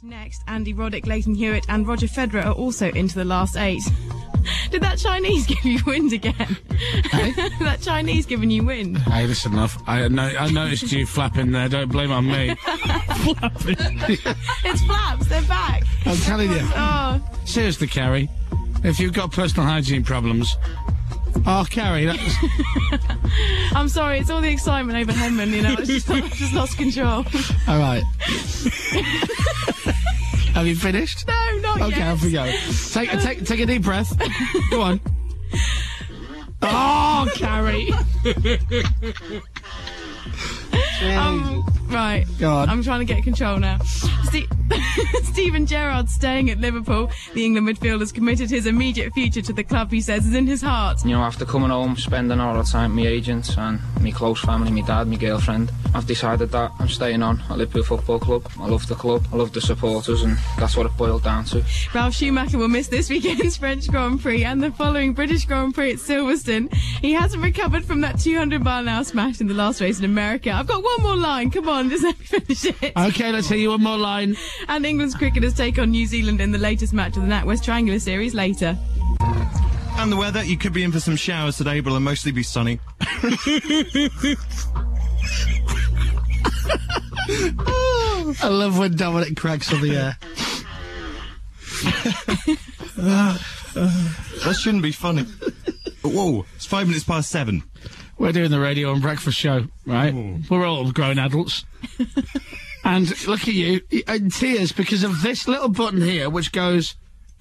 Next, Andy Roddick, Leighton Hewitt and Roger Federer are also into the last 8. Did that Chinese give you wind again? Hey? That Chinese giving you wind? Hey, listen, love. I noticed you flapping there. Don't blame it on me. Flapping. It's flaps. They're back. I'm telling you. Oh, Seriously, Carrie, if you've got personal hygiene problems... Oh, Carrie, that's... I'm sorry. It's all the excitement over Henman, you know. I just lost control. All right. Have you finished? No, not yet. Okay, off we go. Take a deep breath. Go on. Oh, Carrie. Right. Go on. I'm trying to get control now. Steven Gerrard staying at Liverpool. The England midfielder's committed his immediate future to the club, he says, is in his heart. You know, after coming home, spending all the time with my agents and my close family, my dad, my girlfriend, I've decided that I'm staying on at Liverpool Football Club. I love the club, I love the supporters, and that's what it boiled down to. Ralph Schumacher will miss this weekend's French Grand Prix and the following British Grand Prix at Silverstone. He hasn't recovered from that 200-mile-an-hour smash in the last race in America. I've got one more line. Come on, just let me finish it. Okay, let's hear you one more line. And England's cricketers take on New Zealand in the latest match of the NatWest Triangular Series later. And the weather, you could be in for some showers today, but it'll mostly be sunny. I love when Dominic cracks on the air. That shouldn't be funny. Whoa, it's 5 minutes past 7. We're doing the radio and breakfast show, right? We're all grown adults. And look at you, in tears because of this little button here, which goes...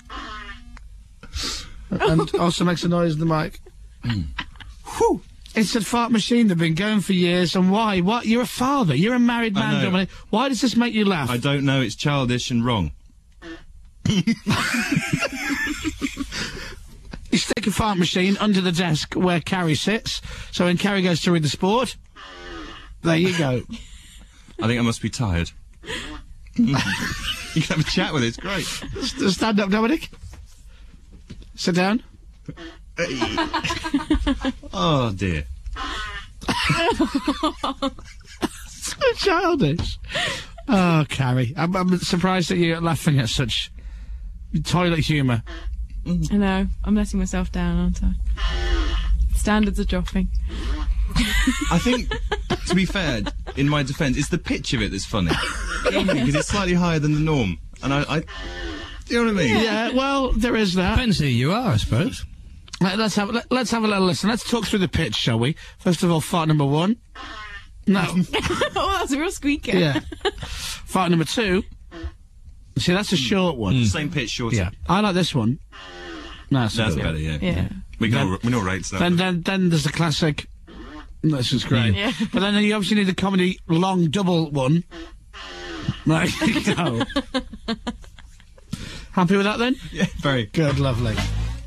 and also makes a noise in the mic. Whew. It's a fart machine they've been going for years, and why? What? You're a father. You're a married man, Dominic. Why does this make you laugh? I don't know, it's childish and wrong. You stick a fart machine under the desk where Carrie sits, so when Carrie goes to read the sport, there you go. I think I must be tired. You can have a chat with it, it's great. Stand up, Dominic. Sit down. Oh, dear. So childish. Oh, Carrie. I'm surprised that you're laughing at such toilet humour. I know. I'm letting myself down, aren't I? Standards are dropping. I think, to be fair, in my defence, it's the pitch of it that's funny. Because it's slightly higher than the norm. And I you know what I mean? Yeah, well, there is that. Depends who you are, I suppose. Let's have a little listen. Let's talk through the pitch, shall we? First of all, fart number 1. No. Oh, that's a real squeaker. Yeah. Fart number 2. See, that's a short one. Same pitch, shorter. Yeah. I like this one. No, that's better, yeah. Yeah. We know rates now. Then there's the classic. This is great. Yeah. But then you obviously need the comedy long double one. There you go. Happy with that then? Yeah, very. Good, lovely.